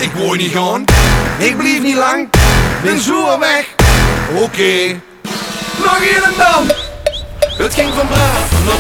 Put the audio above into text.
ik wou niet gaan. Ik blief niet lang, ben zo weg. Oké. Nog hier en dan. Het ging van braaf naar